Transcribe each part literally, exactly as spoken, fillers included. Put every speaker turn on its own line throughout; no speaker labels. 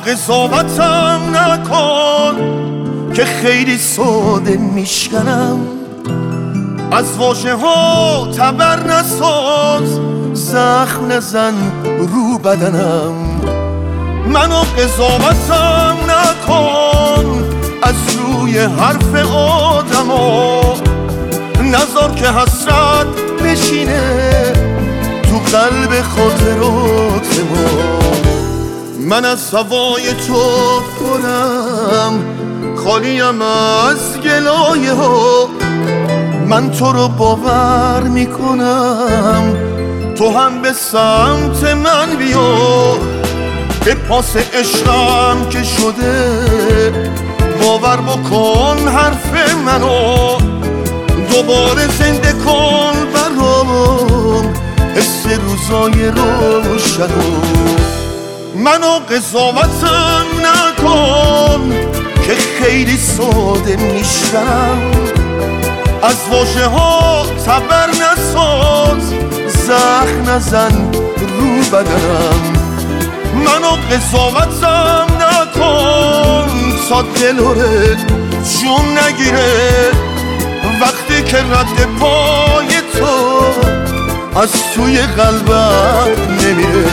قضاوتم نکن که خیلی ساده میشکنم. از واژه ها تبر نساز، زخم نزن رو بدنم. منو قضاوتم نکن از روی حرف آدما، نذار که حسرت بشینه تو قلب خاطرات ما. من از هوای تو پرم، خالیم از گلایه ها. من تو رو باور میکنم، تو هم به سمت من بیا. به پاس عشقم که شده باور بکن حرف منو. دوباره زنده کن برام حس روزای روشنو. منو قضاوتم نکن که خیلی ساده میشم. از واژه ها تبر نساز، زخم نزن رو بدنم. منو قضاوتم نکن تا دلوره جون نگیره وقتی که رد پای تو از توی قلبم نمیره.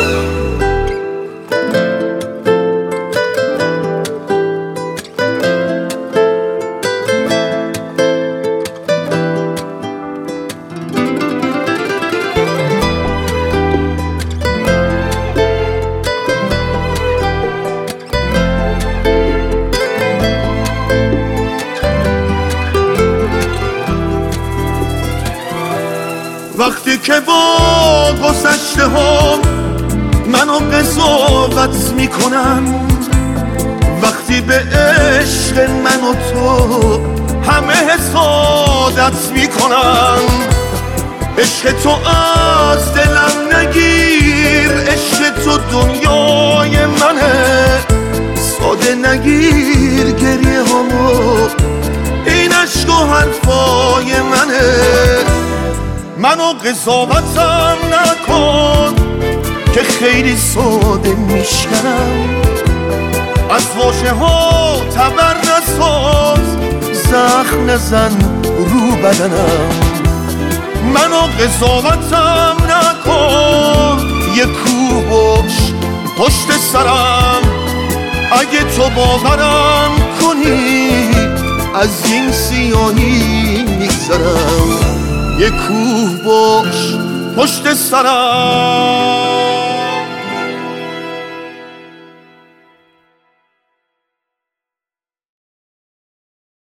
وقتی که با گذشته ها منو قضاوت میکنن، وقتی به عشق من و تو همه حسادت میکنن. عشق تو از دلم نگیر، عشق تو دنیای منه. ساده نگیر گریه هامو، این عشق و حرفای منه. منو قضاوتم نکن که خیلی ساده میشکنم. از واژه ها تبر نساز، زخم نزن رو بدنم. منو قضاوتم نکن یه کوه باش پشت سرم. اگه تو باورم کنی از این سیاهی میگذرم. یه کوه باش پشت سرم.